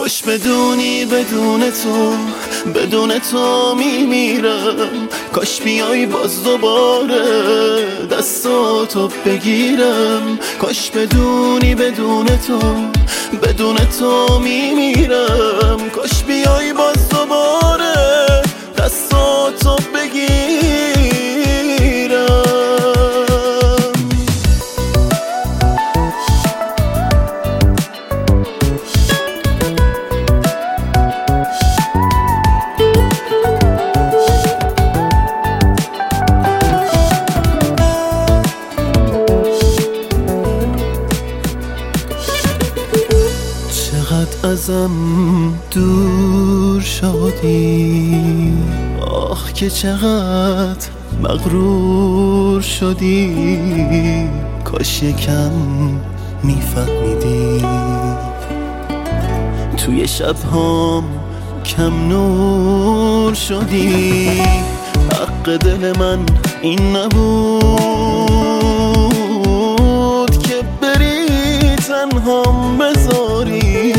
کاش بدونی بدون تو میمیرم. کاش بیای باز دوباره دستاتو بگیرم. کاش بدونی بدون تو میمیرم. کاش بیای باز دوباره دستاتو بگیرم. چقدر ازم دور شدی، آخ که چقدر مغرور شدی. کاش یکم میفهمیدی توی شبهام کم نور شدی. حق دل من این نبود که بری تنهام بذاری.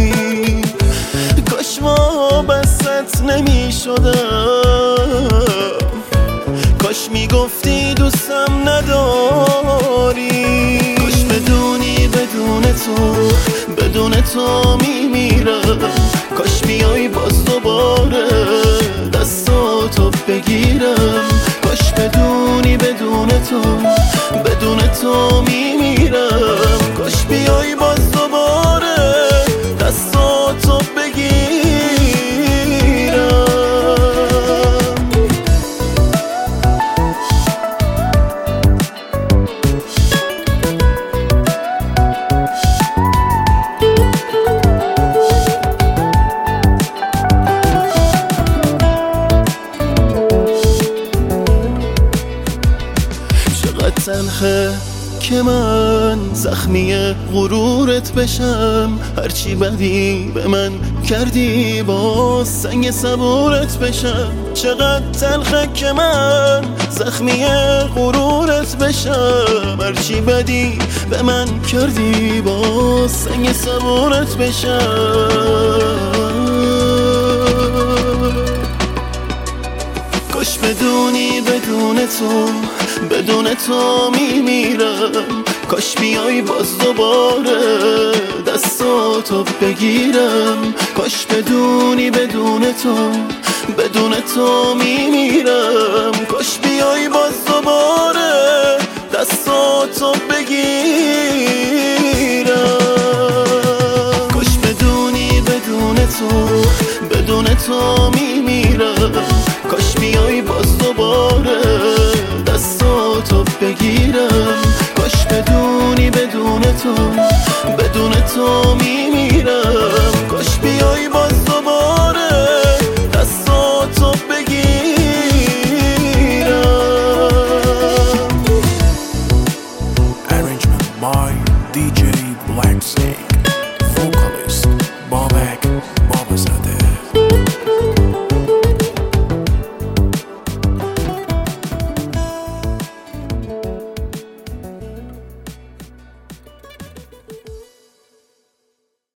کاش وابستت نمی شدم. کاش میگفتی دوستم نداری. کاش بدونی بدون تو میمیرم. کاش بیای باز دوباره دستاتو بگیرم. کاش بدونی بدون تو میمیرم. کاش بیای باز دوباره دستاتو بگیرم. تلخه که من زخمی غرورت بشم. هرچی بدی به من کردی باز سنگ صبورت بشم. چقدر تلخه که من زخمی غرورت بشم. هرچی بدی به من کردی باز سنگ صبورت بشم. کاش بدونی بدون تو میمیرم. کاش بیای باز دوباره دستاتو بگیرم. کاش بدونی بدون تو میمیرم. کاش بیای باز دوباره دستاتو بگیرم. کاش بدونی بدون تو میمیرم. کاش بیای باز دوباره دستاتو بگیرم. کاش بدونی بدون تو میمیرم.